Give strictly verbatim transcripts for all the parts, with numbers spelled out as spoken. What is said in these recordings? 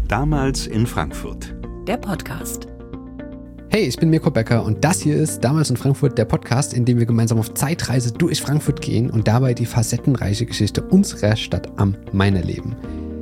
Damals in Frankfurt. Der Podcast. Hey, ich bin Mirko Becker und das hier ist Damals in Frankfurt, der Podcast, in dem wir gemeinsam auf Zeitreise durch Frankfurt gehen und dabei die facettenreiche Geschichte unserer Stadt am Main erleben.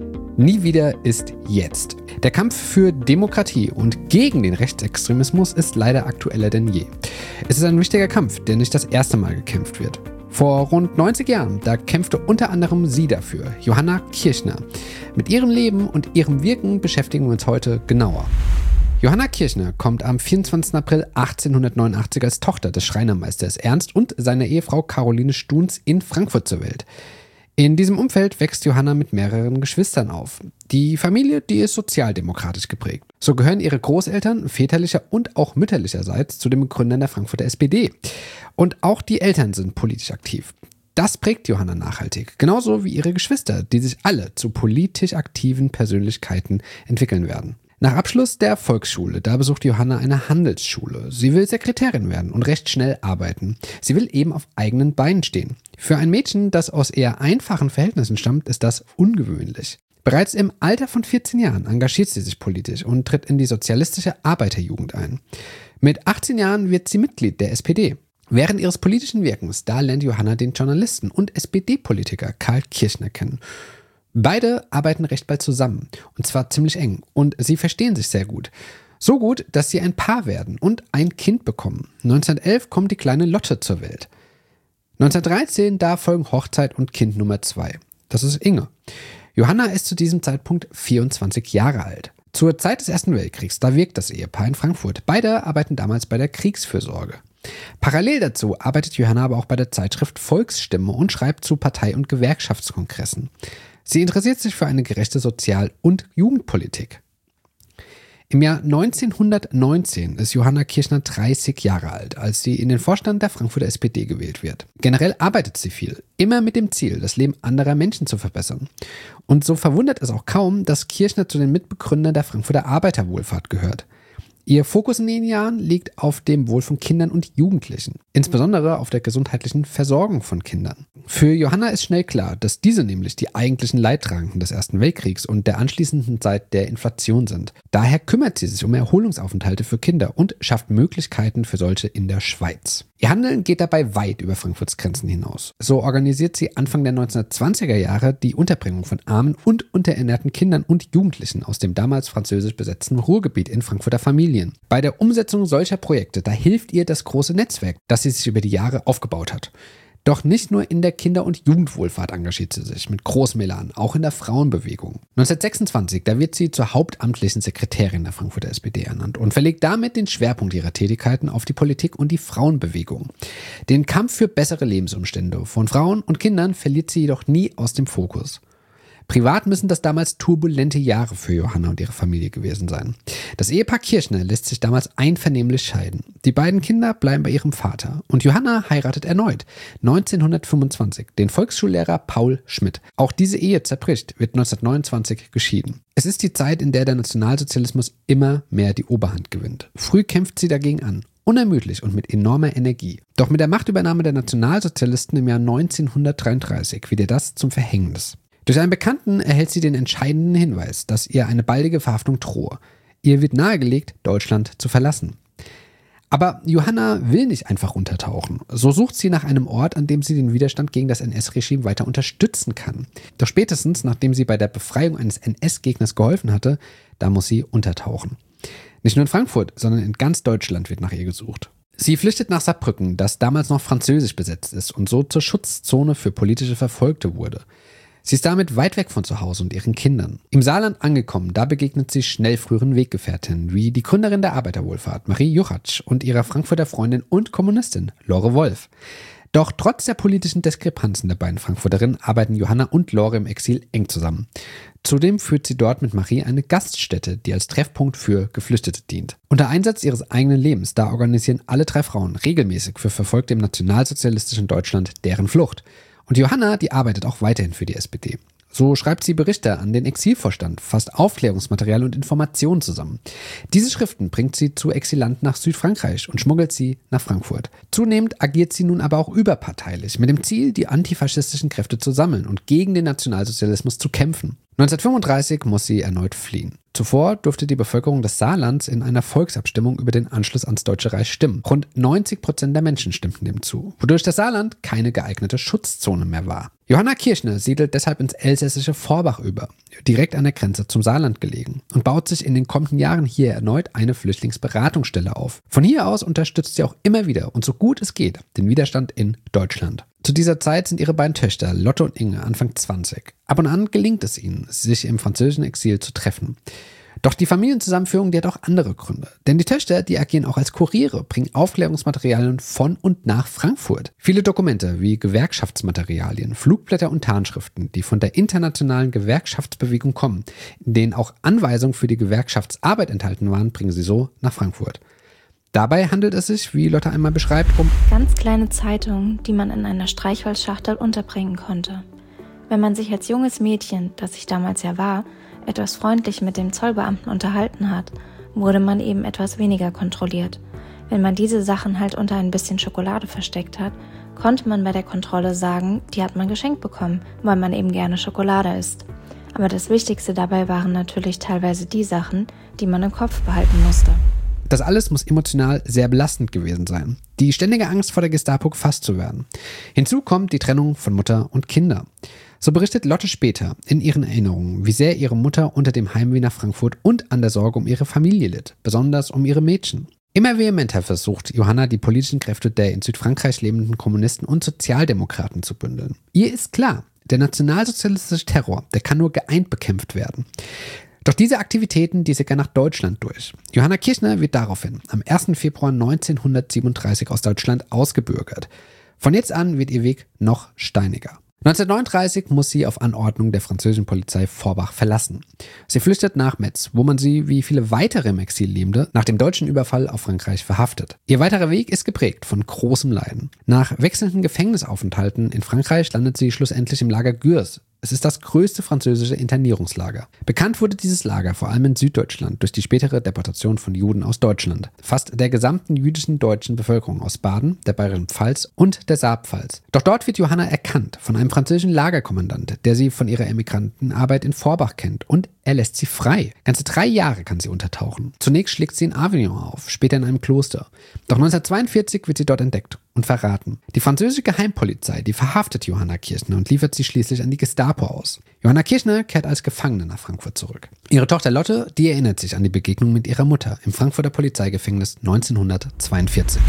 Nie wieder ist jetzt. Der Kampf für Demokratie und gegen den Rechtsextremismus ist leider aktueller denn je. Es ist ein wichtiger Kampf, der nicht das erste Mal gekämpft wird. Vor rund neunzig Jahren, da kämpfte unter anderem sie dafür, Johanna Kirchner. Mit ihrem Leben und ihrem Wirken beschäftigen wir uns heute genauer. Johanna Kirchner kommt am vierundzwanzigsten April achtzehnhundertneunundachtzig als Tochter des Schreinermeisters Ernst und seiner Ehefrau Caroline Stuns in Frankfurt zur Welt. In diesem Umfeld wächst Johanna mit mehreren Geschwistern auf. Die Familie, die ist sozialdemokratisch geprägt. So gehören ihre Großeltern väterlicher und auch mütterlicherseits zu den Begründern der Frankfurter S P D. Und auch die Eltern sind politisch aktiv. Das prägt Johanna nachhaltig, genauso wie ihre Geschwister, die sich alle zu politisch aktiven Persönlichkeiten entwickeln werden. Nach Abschluss der Volksschule, da besucht Johanna eine Handelsschule. Sie will Sekretärin werden und recht schnell arbeiten. Sie will eben auf eigenen Beinen stehen. Für ein Mädchen, das aus eher einfachen Verhältnissen stammt, ist das ungewöhnlich. Bereits im Alter von vierzehn Jahren engagiert sie sich politisch und tritt in die sozialistische Arbeiterjugend ein. Mit achtzehn Jahren wird sie Mitglied der S P D. Während ihres politischen Wirkens, da lernt Johanna den Journalisten und S P D-Politiker Karl Kirchner kennen. Beide arbeiten recht bald zusammen, und zwar ziemlich eng, und sie verstehen sich sehr gut. So gut, dass sie ein Paar werden und ein Kind bekommen. neunzehnhundertelf kommt die kleine Lotte zur Welt. neunzehnhundertdreizehn, da folgen Hochzeit und Kind Nummer zwei. Das ist Inge. Johanna ist zu diesem Zeitpunkt vierundzwanzig Jahre alt. Zur Zeit des Ersten Weltkriegs, da wirkt das Ehepaar in Frankfurt. Beide arbeiten damals bei der Kriegsfürsorge. Parallel dazu arbeitet Johanna aber auch bei der Zeitschrift Volksstimme und schreibt zu Partei- und Gewerkschaftskongressen. Sie interessiert sich für eine gerechte Sozial- und Jugendpolitik. Im Jahr neunzehnhundertneunzehn ist Johanna Kirchner dreißig Jahre alt, als sie in den Vorstand der Frankfurter S P D gewählt wird. Generell arbeitet sie viel, immer mit dem Ziel, das Leben anderer Menschen zu verbessern. Und so verwundert es auch kaum, dass Kirchner zu den Mitbegründern der Frankfurter Arbeiterwohlfahrt gehört. Ihr Fokus in den Jahren liegt auf dem Wohl von Kindern und Jugendlichen, insbesondere auf der gesundheitlichen Versorgung von Kindern. Für Johanna ist schnell klar, dass diese nämlich die eigentlichen Leidtragenden des Ersten Weltkriegs und der anschließenden Zeit der Inflation sind. Daher kümmert sie sich um Erholungsaufenthalte für Kinder und schafft Möglichkeiten für solche in der Schweiz. Ihr Handeln geht dabei weit über Frankfurts Grenzen hinaus. So organisiert sie Anfang der neunzehnhundertzwanziger Jahre die Unterbringung von armen und unterernährten Kindern und Jugendlichen aus dem damals französisch besetzten Ruhrgebiet in Frankfurter Familien. Bei der Umsetzung solcher Projekte, da hilft ihr das große Netzwerk, das sie sich über die Jahre aufgebaut hat. Doch nicht nur in der Kinder- und Jugendwohlfahrt engagiert sie sich mit großem Elan, auch in der Frauenbewegung. neunzehnhundertsechsundzwanzig, da wird sie zur hauptamtlichen Sekretärin der Frankfurter S P D ernannt und verlegt damit den Schwerpunkt ihrer Tätigkeiten auf die Politik und die Frauenbewegung. Den Kampf für bessere Lebensumstände von Frauen und Kindern verliert sie jedoch nie aus dem Fokus. Privat müssen das damals turbulente Jahre für Johanna und ihre Familie gewesen sein. Das Ehepaar Kirchner lässt sich damals einvernehmlich scheiden. Die beiden Kinder bleiben bei ihrem Vater und Johanna heiratet erneut, neunzehnhundertfünfundzwanzig, den Volksschullehrer Paul Schmidt. Auch diese Ehe zerbricht, wird neunzehnhundertneunundzwanzig geschieden. Es ist die Zeit, in der der Nationalsozialismus immer mehr die Oberhand gewinnt. Früh kämpft sie dagegen an. Unermüdlich und mit enormer Energie. Doch mit der Machtübernahme der Nationalsozialisten im Jahr neunzehnhundertdreiunddreißig wird ihr das zum Verhängnis. Durch einen Bekannten erhält sie den entscheidenden Hinweis, dass ihr eine baldige Verhaftung drohe. Ihr wird nahegelegt, Deutschland zu verlassen. Aber Johanna will nicht einfach untertauchen. So sucht sie nach einem Ort, an dem sie den Widerstand gegen das N S-Regime weiter unterstützen kann. Doch spätestens, nachdem sie bei der Befreiung eines N S-Gegners geholfen hatte, da muss sie untertauchen. Nicht nur in Frankfurt, sondern in ganz Deutschland wird nach ihr gesucht. Sie flüchtet nach Saarbrücken, das damals noch französisch besetzt ist und so zur Schutzzone für politische Verfolgte wurde. Sie ist damit weit weg von zu Hause und ihren Kindern. Im Saarland angekommen, da begegnet sie schnell früheren Weggefährtinnen, wie die Gründerin der Arbeiterwohlfahrt, Marie Juchatsch, und ihrer Frankfurter Freundin und Kommunistin, Lore Wolf. Doch trotz der politischen Diskrepanzen der beiden Frankfurterinnen arbeiten Johanna und Lore im Exil eng zusammen. Zudem führt sie dort mit Marie eine Gaststätte, die als Treffpunkt für Geflüchtete dient. Unter Einsatz ihres eigenen Lebens, da organisieren alle drei Frauen regelmäßig für Verfolgte im nationalsozialistischen Deutschland deren Flucht. Und Johanna, die arbeitet auch weiterhin für die S P D. So schreibt sie Berichte an den Exilvorstand, fasst Aufklärungsmaterial und Informationen zusammen. Diese Schriften bringt sie zu Exilanten nach Südfrankreich und schmuggelt sie nach Frankfurt. Zunehmend agiert sie nun aber auch überparteilich, mit dem Ziel, die antifaschistischen Kräfte zu sammeln und gegen den Nationalsozialismus zu kämpfen. neunzehnhundertfünfunddreißig muss sie erneut fliehen. Zuvor durfte die Bevölkerung des Saarlands in einer Volksabstimmung über den Anschluss ans Deutsche Reich stimmen. Rund neunzig Prozent der Menschen stimmten dem zu, wodurch das Saarland keine geeignete Schutzzone mehr war. Johanna Kirchner siedelt deshalb ins elsässische Forbach über, direkt an der Grenze zum Saarland gelegen, und baut sich in den kommenden Jahren hier erneut eine Flüchtlingsberatungsstelle auf. Von hier aus unterstützt sie auch immer wieder und so gut es geht den Widerstand in Deutschland. Zu dieser Zeit sind ihre beiden Töchter, Lotte und Inge, Anfang zwanzig. Ab und an gelingt es ihnen, sich im französischen Exil zu treffen. Doch die Familienzusammenführung, die hat auch andere Gründe. Denn die Töchter, die agieren auch als Kuriere, bringen Aufklärungsmaterialien von und nach Frankfurt. Viele Dokumente wie Gewerkschaftsmaterialien, Flugblätter und Tarnschriften, die von der internationalen Gewerkschaftsbewegung kommen, in denen auch Anweisungen für die Gewerkschaftsarbeit enthalten waren, bringen sie so nach Frankfurt. Dabei handelt es sich, wie Lotte einmal beschreibt, um ganz kleine Zeitungen, die man in einer Streichholzschachtel unterbringen konnte. Wenn man sich als junges Mädchen, das ich damals ja war, etwas freundlich mit dem Zollbeamten unterhalten hat, wurde man eben etwas weniger kontrolliert. Wenn man diese Sachen halt unter ein bisschen Schokolade versteckt hat, konnte man bei der Kontrolle sagen, die hat man geschenkt bekommen, weil man eben gerne Schokolade isst. Aber das Wichtigste dabei waren natürlich teilweise die Sachen, die man im Kopf behalten musste. Das alles muss emotional sehr belastend gewesen sein. Die ständige Angst vor der Gestapo gefasst zu werden. Hinzu kommt die Trennung von Mutter und Kinder. So berichtet Lotte später in ihren Erinnerungen, wie sehr ihre Mutter unter dem Heimweh nach Frankfurt und an der Sorge um ihre Familie litt, besonders um ihre Mädchen. Immer vehementer versucht Johanna, die politischen Kräfte der in Südfrankreich lebenden Kommunisten und Sozialdemokraten zu bündeln. Ihr ist klar, der nationalsozialistische Terror, der kann nur geeint bekämpft werden. Doch diese Aktivitäten, die sickern nach Deutschland durch. Johanna Kirchner wird daraufhin am ersten Februar neunzehnhundertsiebenunddreißig aus Deutschland ausgebürgert. Von jetzt an wird ihr Weg noch steiniger. neunzehnhundertneununddreißig muss sie auf Anordnung der französischen Polizei Forbach verlassen. Sie flüchtet nach Metz, wo man sie, wie viele weitere im Exil Lebende, nach dem deutschen Überfall auf Frankreich verhaftet. Ihr weiterer Weg ist geprägt von großem Leiden. Nach wechselnden Gefängnisaufenthalten in Frankreich landet sie schlussendlich im Lager Gurs. Es ist das größte französische Internierungslager. Bekannt wurde dieses Lager vor allem in Süddeutschland durch die spätere Deportation von Juden aus Deutschland. Fast der gesamten jüdischen deutschen Bevölkerung aus Baden, der Bayerischen Pfalz und der Saarpfalz. Doch dort wird Johanna erkannt von einem französischen Lagerkommandant, der sie von ihrer Emigrantenarbeit in Forbach kennt, und er lässt sie frei. Ganze drei Jahre kann sie untertauchen. Zunächst schlägt sie in Avignon auf, später in einem Kloster. Doch neunzehnhundertzweiundvierzig wird sie dort entdeckt und verraten. Die französische Geheimpolizei, die verhaftet Johanna Kirchner und liefert sie schließlich an die Gestapo aus. Johanna Kirchner kehrt als Gefangene nach Frankfurt zurück. Ihre Tochter Lotte, die erinnert sich an die Begegnung mit ihrer Mutter im Frankfurter Polizeigefängnis neunzehnhundertzweiundvierzig.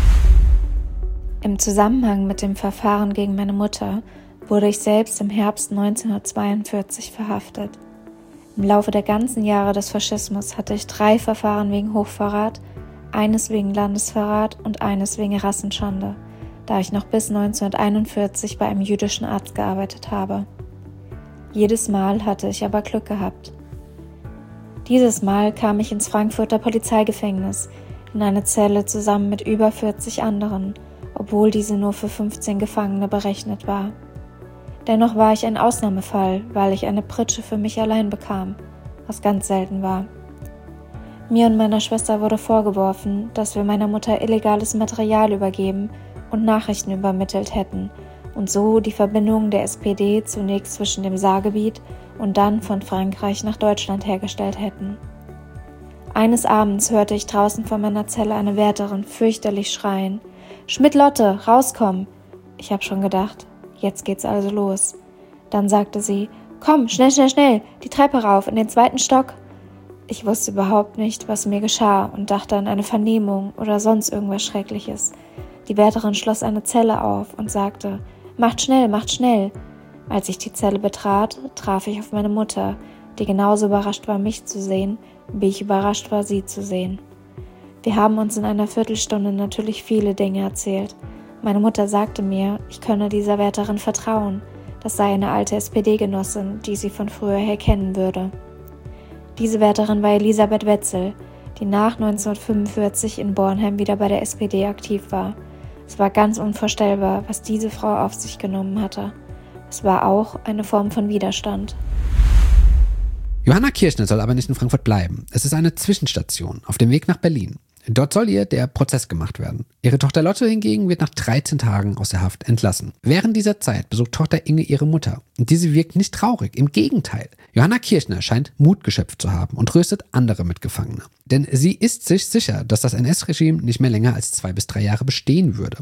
Im Zusammenhang mit dem Verfahren gegen meine Mutter wurde ich selbst im Herbst neunzehnhundertzweiundvierzig verhaftet. Im Laufe der ganzen Jahre des Faschismus hatte ich drei Verfahren wegen Hochverrat, eines wegen Landesverrat und eines wegen Rassenschande, da ich noch bis neunzehnhunderteinundvierzig bei einem jüdischen Arzt gearbeitet habe. Jedes Mal hatte ich aber Glück gehabt. Dieses Mal kam ich ins Frankfurter Polizeigefängnis, in eine Zelle zusammen mit über vierzig anderen, obwohl diese nur für fünfzehn Gefangene berechnet war. Dennoch war ich ein Ausnahmefall, weil ich eine Pritsche für mich allein bekam, was ganz selten war. Mir und meiner Schwester wurde vorgeworfen, dass wir meiner Mutter illegales Material übergeben und Nachrichten übermittelt hätten und so die Verbindung der S P D zunächst zwischen dem Saargebiet und dann von Frankreich nach Deutschland hergestellt hätten. Eines Abends hörte ich draußen vor meiner Zelle eine Wärterin fürchterlich schreien: »Schmidt-Lotte, rauskommen!« Ich habe schon gedacht, jetzt geht's also los. Dann sagte sie: »Komm, schnell, schnell, schnell, die Treppe rauf, in den zweiten Stock.« Ich wusste überhaupt nicht, was mir geschah und dachte an eine Vernehmung oder sonst irgendwas Schreckliches. Die Wärterin schloss eine Zelle auf und sagte: »Macht schnell, macht schnell!« Als ich die Zelle betrat, traf ich auf meine Mutter, die genauso überrascht war, mich zu sehen, wie ich überrascht war, sie zu sehen. Wir haben uns in einer Viertelstunde natürlich viele Dinge erzählt. Meine Mutter sagte mir, ich könne dieser Wärterin vertrauen. Das sei eine alte S P D-Genossin, die sie von früher her kennen würde. Diese Wärterin war Elisabeth Wetzel, die nach neunzehnhundertfünfundvierzig in Bornheim wieder bei der S P D aktiv war. Es war ganz unvorstellbar, was diese Frau auf sich genommen hatte. Es war auch eine Form von Widerstand. Johanna Kirchner soll aber nicht in Frankfurt bleiben. Es ist eine Zwischenstation auf dem Weg nach Berlin. Dort soll ihr der Prozess gemacht werden. Ihre Tochter Lotte hingegen wird nach dreizehn Tagen aus der Haft entlassen. Während dieser Zeit besucht Tochter Inge ihre Mutter. Und diese wirkt nicht traurig, im Gegenteil. Johanna Kirchner scheint Mut geschöpft zu haben und tröstet andere Mitgefangene. Denn sie ist sich sicher, dass das N S-Regime nicht mehr länger als zwei bis drei Jahre bestehen würde.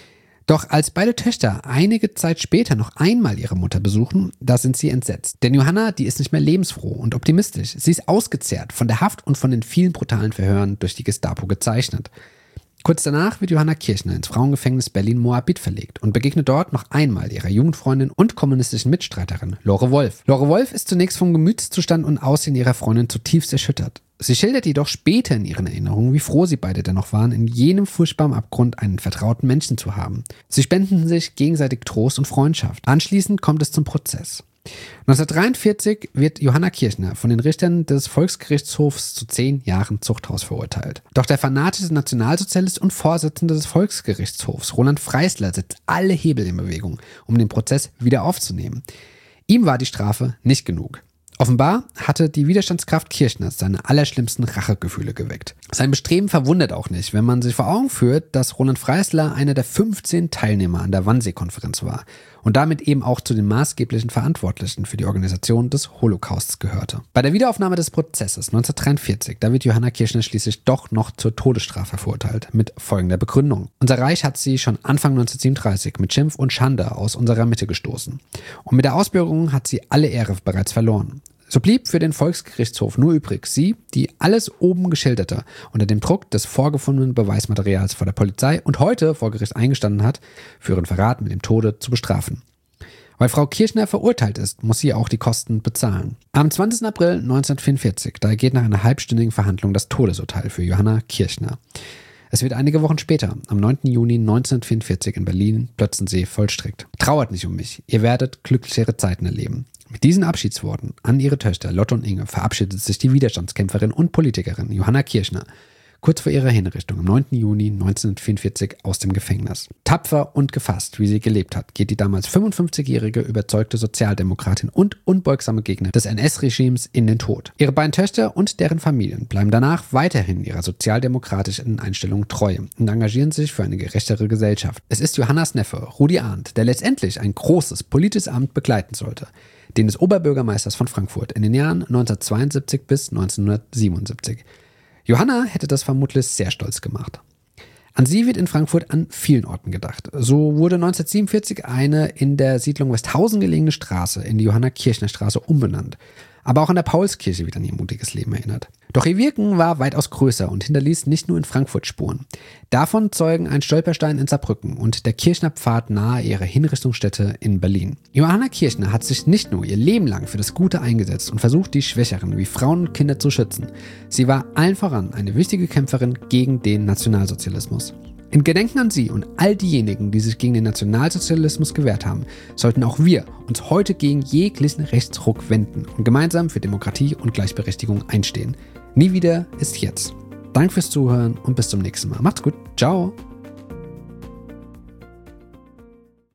Doch als beide Töchter einige Zeit später noch einmal ihre Mutter besuchen, da sind sie entsetzt. Denn Johanna, die ist nicht mehr lebensfroh und optimistisch. Sie ist ausgezehrt von der Haft und von den vielen brutalen Verhören durch die Gestapo gezeichnet. Kurz danach wird Johanna Kirchner ins Frauengefängnis Berlin-Moabit verlegt und begegnet dort noch einmal ihrer Jugendfreundin und kommunistischen Mitstreiterin Lore Wolf. Lore Wolf ist zunächst vom Gemütszustand und Aussehen ihrer Freundin zutiefst erschüttert. Sie schildert jedoch später in ihren Erinnerungen, wie froh sie beide dennoch waren, in jenem furchtbaren Abgrund einen vertrauten Menschen zu haben. Sie spenden sich gegenseitig Trost und Freundschaft. Anschließend kommt es zum Prozess. neunzehnhundertdreiundvierzig wird Johanna Kirchner von den Richtern des Volksgerichtshofs zu zehn Jahren Zuchthaus verurteilt. Doch der fanatische Nationalsozialist und Vorsitzende des Volksgerichtshofs, Roland Freisler, setzt alle Hebel in Bewegung, um den Prozess wieder aufzunehmen. Ihm war die Strafe nicht genug. Offenbar hatte die Widerstandskraft Kirchners seine allerschlimmsten Rachegefühle geweckt. Sein Bestreben verwundert auch nicht, wenn man sich vor Augen führt, dass Roland Freisler einer der fünfzehn Teilnehmer an der Wannsee-Konferenz war und damit eben auch zu den maßgeblichen Verantwortlichen für die Organisation des Holocausts gehörte. Bei der Wiederaufnahme des Prozesses neunzehnhundertdreiundvierzig, da wird Johanna Kirchner schließlich doch noch zur Todesstrafe verurteilt, mit folgender Begründung. Unser Reich hat sie schon Anfang neunzehnhundertsiebenunddreißig mit Schimpf und Schande aus unserer Mitte gestoßen. Und mit der Ausbürgerung hat sie alle Ehre bereits verloren. So blieb für den Volksgerichtshof nur übrig, sie, die alles oben geschilderte, unter dem Druck des vorgefundenen Beweismaterials vor der Polizei und heute vor Gericht eingestanden hat, für ihren Verrat mit dem Tode zu bestrafen. Weil Frau Kirchner verurteilt ist, muss sie auch die Kosten bezahlen. Am zwanzigsten April neunzehnhundertvierundvierzig, da ergeht nach einer halbstündigen Verhandlung das Todesurteil für Johanna Kirchner. Es wird einige Wochen später, am neunten Juni neunzehnhundertvierundvierzig in Berlin, Plötzensee vollstreckt. Trauert nicht um mich, ihr werdet glücklichere Zeiten erleben. Mit diesen Abschiedsworten an ihre Töchter Lotte und Inge verabschiedet sich die Widerstandskämpferin und Politikerin Johanna Kirchner kurz vor ihrer Hinrichtung am neunten Juni neunzehnhundertvierundvierzig aus dem Gefängnis. Tapfer und gefasst, wie sie gelebt hat, geht die damals fünfundfünfzigjährige überzeugte Sozialdemokratin und unbeugsame Gegner des N S-Regimes in den Tod. Ihre beiden Töchter und deren Familien bleiben danach weiterhin ihrer sozialdemokratischen Einstellung treu und engagieren sich für eine gerechtere Gesellschaft. Es ist Johannas Neffe, Rudi Arndt, der letztendlich ein großes politisches Amt begleiten sollte, den des Oberbürgermeisters von Frankfurt in den Jahren neunzehnhundertzweiundsiebzig bis neunzehnhundertsiebenundsiebzig. Johanna hätte das vermutlich sehr stolz gemacht. An sie wird in Frankfurt an vielen Orten gedacht. So wurde neunzehnhundertsiebenundvierzig eine in der Siedlung Westhausen gelegene Straße in die Johanna-Kirchner-Straße umbenannt. Aber auch an der Paulskirche wird an ihr mutiges Leben erinnert. Doch ihr Wirken war weitaus größer und hinterließ nicht nur in Frankfurt Spuren. Davon zeugen ein Stolperstein in Saarbrücken und der Kirchner Pfad nahe ihrer Hinrichtungsstätte in Berlin. Johanna Kirchner hat sich nicht nur ihr Leben lang für das Gute eingesetzt und versucht, die Schwächeren wie Frauen und Kinder zu schützen. Sie war allen voran eine wichtige Kämpferin gegen den Nationalsozialismus. In Gedenken an sie und all diejenigen, die sich gegen den Nationalsozialismus gewehrt haben, sollten auch wir uns heute gegen jeglichen Rechtsruck wenden und gemeinsam für Demokratie und Gleichberechtigung einstehen. Nie wieder ist jetzt. Danke fürs Zuhören und bis zum nächsten Mal. Macht's gut. Ciao.